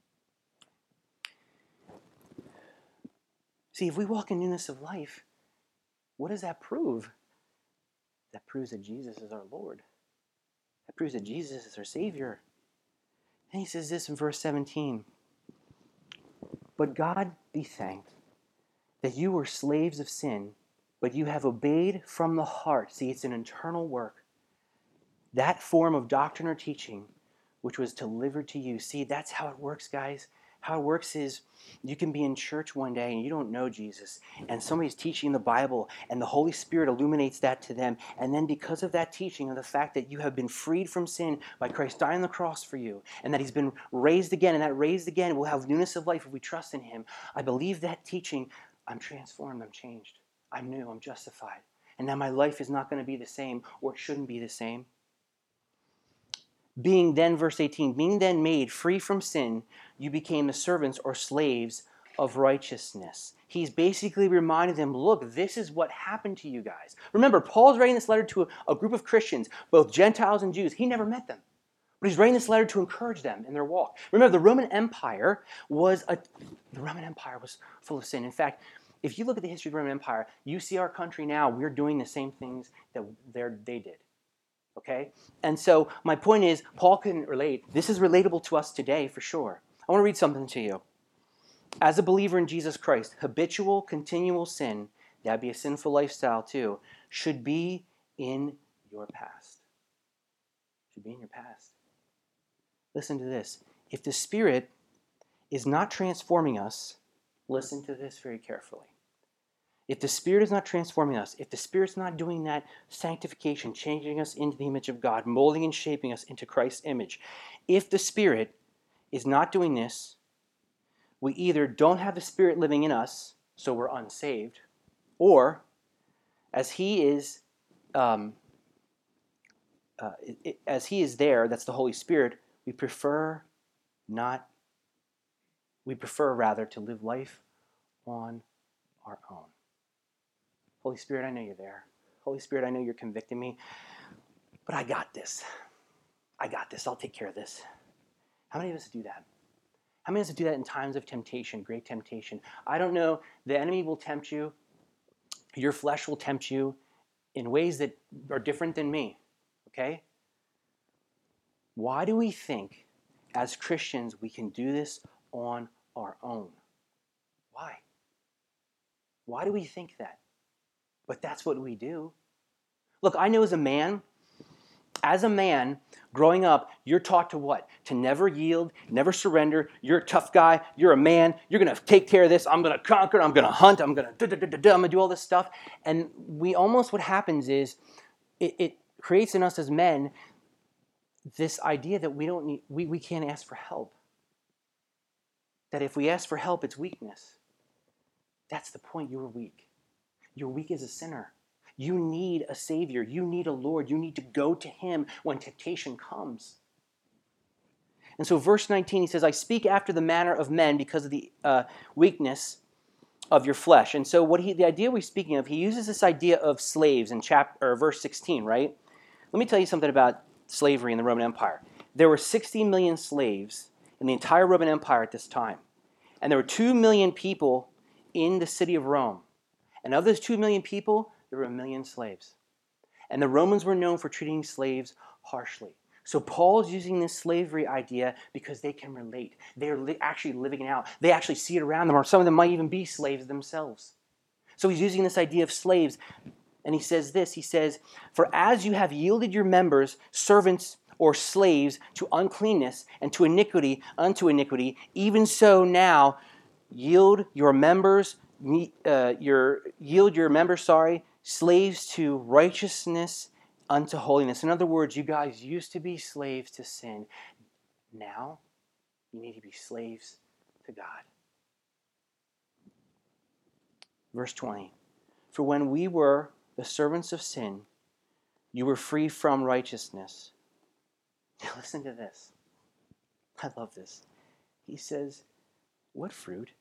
See, if we walk in newness of life, what does that prove? That proves that Jesus is our Lord. That proves that Jesus is our Savior. And he says this in verse seventeen. But God be thanked that you were slaves of sin, but you have obeyed from the heart. See, it's an internal work. That form of doctrine or teaching, which was delivered to you. See, that's how it works, guys. How it works is you can be in church one day and you don't know Jesus, and somebody's teaching the Bible, and the Holy Spirit illuminates that to them. And then because of that teaching, of the fact that you have been freed from sin by Christ dying on the cross for you, and that he's been raised again, and that raised again will have newness of life if we trust in him. I believe that teaching, I'm transformed, I'm changed, I'm new, I'm justified. And now my life is not going to be the same, or it shouldn't be the same. Being then, verse eighteen, being then made free from sin, you became the servants or slaves of righteousness. He's basically reminding them, look, this is what happened to you guys. Remember, Paul's writing this letter to a, a group of Christians, both Gentiles and Jews. He never met them. But he's writing this letter to encourage them in their walk. Remember, the Roman Empire was a the Roman Empire was full of sin. In fact, if you look at the history of the Roman Empire, you see our country now, we're doing the same things that they did. Okay? And so my point is, Paul couldn't relate. This is relatable to us today for sure. I want to read something to you. As a believer in Jesus Christ, habitual, continual sin, that'd be a sinful lifestyle too, should be in your past. Should be in your past. Listen to this. If the Spirit is not transforming us, listen to this very carefully. If the Spirit is not transforming us, if the Spirit's not doing that sanctification, changing us into the image of God, molding and shaping us into Christ's image, if the Spirit is not doing this, we either don't have the Spirit living in us, so we're unsaved, or as He is, um, uh, it, as He is there, that's the Holy Spirit, we prefer not, we prefer rather to live life on our own. Holy Spirit, I know you're there. Holy Spirit, I know you're convicting me, but I got this. I got this. I'll take care of this. How many of us do that? How many of us do that in times of temptation, great temptation? I don't know. The enemy will tempt you. Your flesh will tempt you in ways that are different than me, okay? Why do we think, as Christians, we can do this on our own? Why? Why do we think that? But that's what we do. Look, I know as a man, as a man, growing up, you're taught to what? To never yield, never surrender. You're a tough guy. You're a man. You're going to take care of this. I'm going to conquer. I'm going to hunt. I'm going to I'm going to do all this stuff. And we almost, what happens is, it, it creates in us as men this idea that we don't need, we, we can't ask for help. That if we ask for help, it's weakness. That's the point. You're weak. You're weak as a sinner. You need a Savior. You need a Lord. You need to go to Him when temptation comes. And so verse nineteen, he says, I speak after the manner of men because of the uh, weakness of your flesh. And so what he, the idea we're speaking of, he uses this idea of slaves in chapter, or verse sixteen, right? Let me tell you something about slavery in the Roman Empire. There were sixty million slaves in the entire Roman Empire at this time. And there were two million people in the city of Rome. And of those two million people, there were a million slaves. And the Romans were known for treating slaves harshly. So Paul's using this slavery idea because they can relate. They're li- actually living it out. They actually see it around them, or some of them might even be slaves themselves. So he's using this idea of slaves. And he says this, he says, for as you have yielded your members, servants or slaves, to uncleanness and to iniquity unto iniquity, even so now yield your members Uh, your yield your members, sorry, slaves to righteousness unto holiness. In other words, you guys used to be slaves to sin. Now, you need to be slaves to God. Verse twenty. For when we were the servants of sin, you were free from righteousness. Now listen to this. I love this. He says, what fruit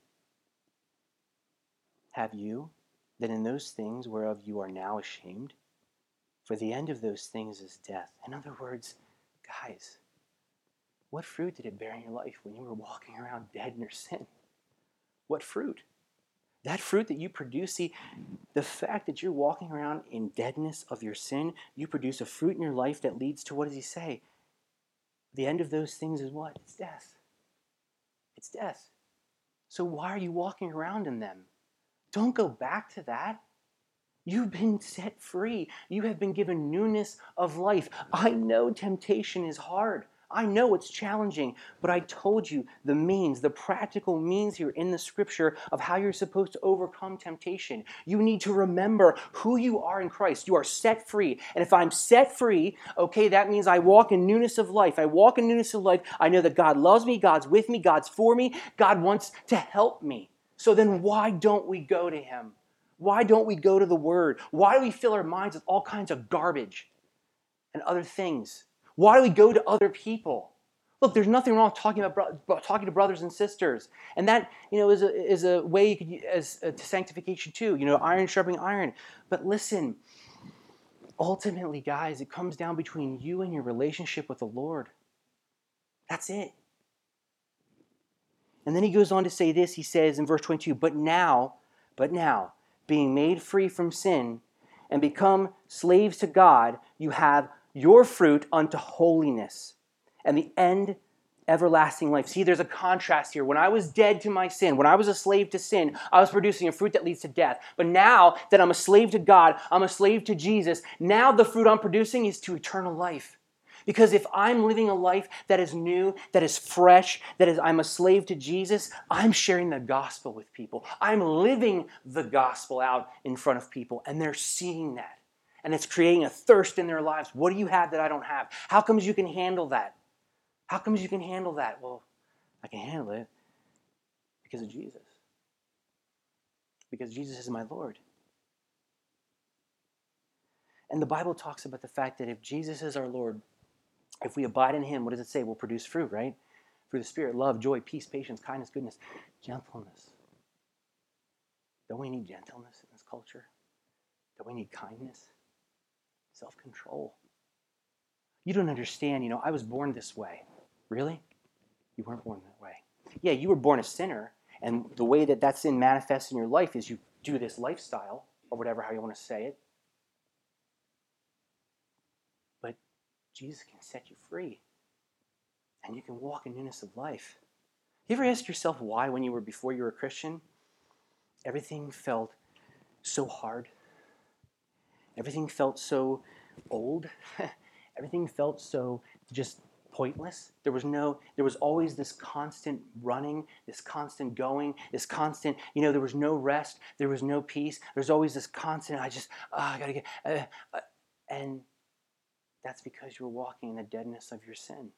have you, that in those things whereof you are now ashamed? For the end of those things is death. In other words, guys, what fruit did it bear in your life when you were walking around dead in your sin? What fruit? That fruit that you produce, see, the fact that you're walking around in deadness of your sin, you produce a fruit in your life that leads to, what does he say? The end of those things is what? It's death. It's death. So why are you walking around in them? Don't go back to that. You've been set free. You have been given newness of life. I know temptation is hard. I know it's challenging, but I told you the means, the practical means here in the scripture of how you're supposed to overcome temptation. You need to remember who you are in Christ. You are set free. And if I'm set free, okay, that means I walk in newness of life. I walk in newness of life. I know that God loves me, God's with me, God's for me, God wants to help me. So then why don't we go to him? Why don't we go to the Word? Why do we fill our minds with all kinds of garbage and other things? Why do we go to other people? Look, there's nothing wrong with talking about, about talking to brothers and sisters, and that, you know, is a is a way you could as uh, to sanctification too. You know, iron sharpening iron. But listen, ultimately, guys, it comes down between you and your relationship with the Lord. That's it. And then he goes on to say this. He says in verse twenty-two, "But now, but now." being made free from sin and become slaves to God, you have your fruit unto holiness and the end everlasting life. See, there's a contrast here. When I was dead to my sin, when I was a slave to sin, I was producing a fruit that leads to death. But now that I'm a slave to God, I'm a slave to Jesus, now the fruit I'm producing is to eternal life. Because if I'm living a life that is new, that is fresh, that is I'm a slave to Jesus, I'm sharing the gospel with people. I'm living the gospel out in front of people, and they're seeing that. And it's creating a thirst in their lives. What do you have that I don't have? How comes you can handle that? How comes you can handle that? Well, I can handle it because of Jesus. Because Jesus is my Lord. And the Bible talks about the fact that if Jesus is our Lord, if we abide in him, what does it say? We'll produce fruit, right? Fruit of the Spirit, love, joy, peace, patience, kindness, goodness, gentleness. Don't we need gentleness in this culture? Don't we need kindness? Self-control. You don't understand, you know, I was born this way. Really? You weren't born that way. Yeah, you were born a sinner, and the way that that sin manifests in your life is you do this lifestyle, or whatever, how you want to say it. But Jesus can set you free. And you can walk in newness of life. You ever ask yourself why, when you were before you were a Christian, everything felt so hard? Everything felt so old? Everything felt so just pointless? There was no, there was always this constant running, this constant going, this constant, you know, there was no rest, there was no peace. There's always this constant, I just, oh, I gotta get, uh, uh, and that's because you were walking in the deadness of your sin.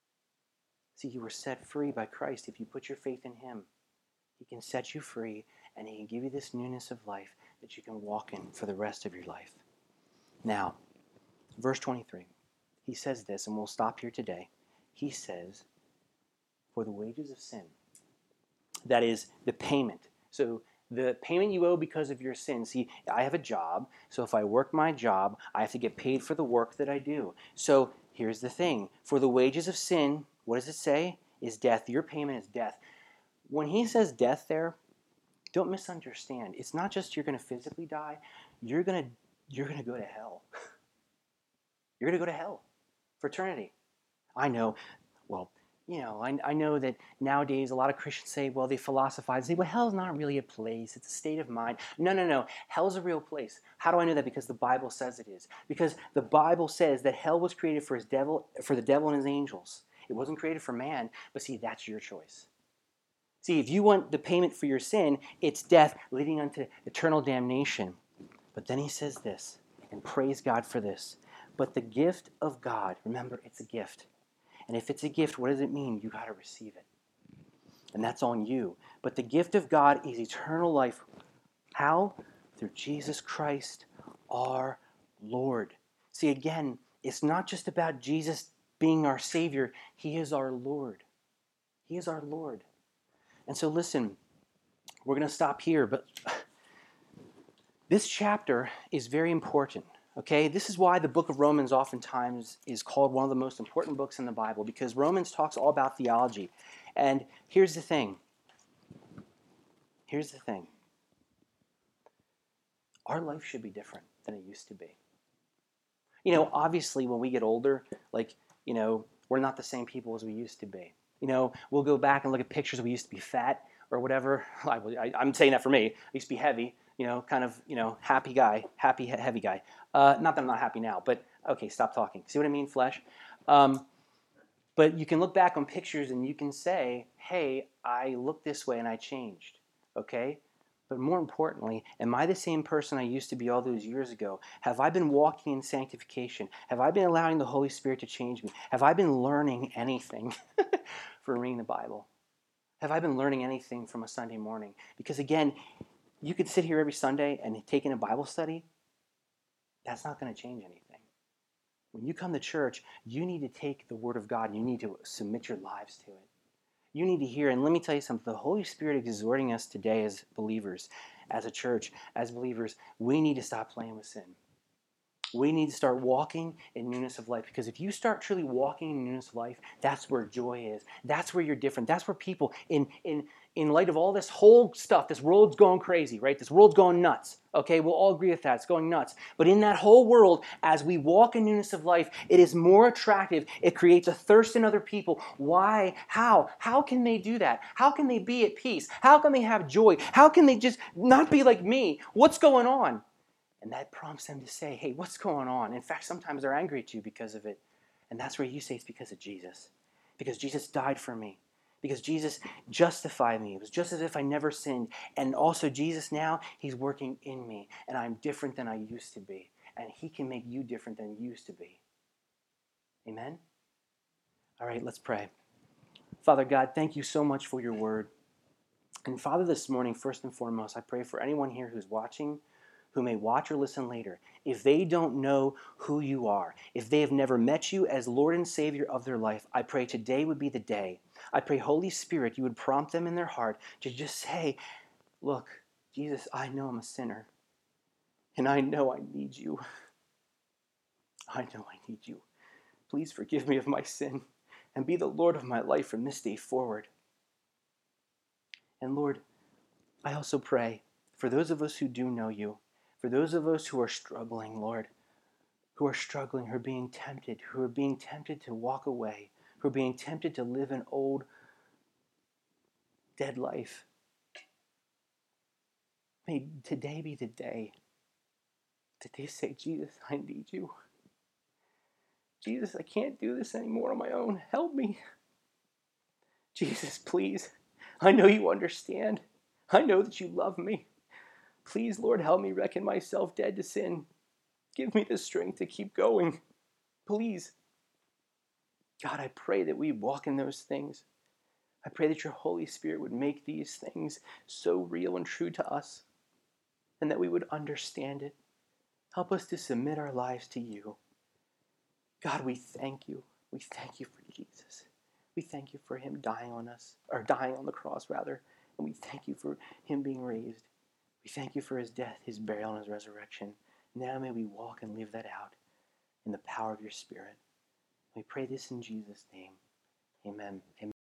See, you were set free by Christ. If you put your faith in him, he can set you free, and he can give you this newness of life that you can walk in for the rest of your life. Now, verse twenty-three, he says this, and we'll stop here today. He says, for the wages of sin, that is the payment. So the payment you owe because of your sin. See, I have a job, so if I work my job, I have to get paid for the work that I do. So here's the thing. For the wages of sin, what does it say? Is death. Your payment is death. When he says death there, don't misunderstand. It's not just you're going to physically die. You're going to you're going to go to hell. You're going to go to hell for eternity. I know, well, you know, I, I know that nowadays a lot of Christians say, well, they philosophize, say, well, hell's not really a place. It's a state of mind. No, no, no. Hell's a real place. How do I know that? Because the Bible says it is. Because the Bible says that hell was created for his devil, for the devil and his angels. It wasn't created for man, but see, that's your choice. See, if you want the payment for your sin, it's death leading unto eternal damnation. But then he says this, and praise God for this. But the gift of God, remember, it's a gift. And if it's a gift, what does it mean? You got to receive it. And that's on you. But the gift of God is eternal life. How? Through Jesus Christ, our Lord. See, again, it's not just about Jesus being our Savior. He is our Lord. He is our Lord. And so listen, we're going to stop here, but this chapter is very important, okay? This is why the book of Romans oftentimes is called one of the most important books in the Bible, because Romans talks all about theology. And here's the thing. Here's the thing. Our life should be different than it used to be. You know, obviously when we get older, like, you know, we're not the same people as we used to be. You know, we'll go back and look at pictures. We used to be fat or whatever. I, I, I'm saying that for me. I used to be heavy, you know, kind of, you know, happy guy, happy, heavy guy. Uh, not that I'm not happy now, but okay, stop talking. See what I mean, flesh? Um, but you can look back on pictures and you can say, hey, I look this way and I changed, okay? But more importantly, am I the same person I used to be all those years ago? Have I been walking in sanctification? Have I been allowing the Holy Spirit to change me? Have I been learning anything from reading the Bible? Have I been learning anything from a Sunday morning? Because again, you could sit here every Sunday and take in a Bible study. That's not going to change anything. When you come to church, you need to take the Word of God and you need to submit your lives to it. You need to hear, and let me tell you something, the Holy Spirit is exhorting us today as believers, as a church, as believers, we need to stop playing with sin. We need to start walking in newness of life, because if you start truly walking in newness of life, that's where joy is. That's where you're different. That's where people, in in in light of all this whole stuff, this world's going crazy, right? This world's going nuts. Okay, we'll all agree with that. It's going nuts. But in that whole world, as we walk in newness of life, it is more attractive. It creates a thirst in other people. Why? How? How can they do that? How can they be at peace? How can they have joy? How can they just not be like me? What's going on? And that prompts them to say, hey, what's going on? In fact, sometimes they're angry at you because of it. And that's where you say it's because of Jesus. Because Jesus died for me. Because Jesus justified me. It was just as if I never sinned. And also Jesus now, he's working in me. And I'm different than I used to be. And he can make you different than you used to be. Amen? All right, let's pray. Father God, thank you so much for your word. And Father, this morning, first and foremost, I pray for anyone here who's watching, who may watch or listen later, if they don't know who you are, if they have never met you as Lord and Savior of their life, I pray today would be the day. I pray, Holy Spirit, you would prompt them in their heart to just say, look, Jesus, I know I'm a sinner, and I know I need you. I know I need you. Please forgive me of my sin and be the Lord of my life from this day forward. And Lord, I also pray for those of us who do know you, for those of us who are struggling, Lord, who are struggling, who are being tempted, who are being tempted to walk away, who are being tempted to live an old, dead life. May today be the day that they say, Jesus, I need you. Jesus, I can't do this anymore on my own. Help me. Jesus, please. I know you understand. I know that you love me. Please, Lord, help me reckon myself dead to sin. Give me the strength to keep going. Please. God, I pray that we walk in those things. I pray that your Holy Spirit would make these things so real and true to us, and that we would understand it. Help us to submit our lives to you. God, we thank you. We thank you for Jesus. We thank you for him dying on us, or dying on the cross, rather. And we thank you for him being raised. We thank you for his death, his burial, and his resurrection. Now may we walk and live that out in the power of your Spirit. We pray this in Jesus' name. Amen. Amen.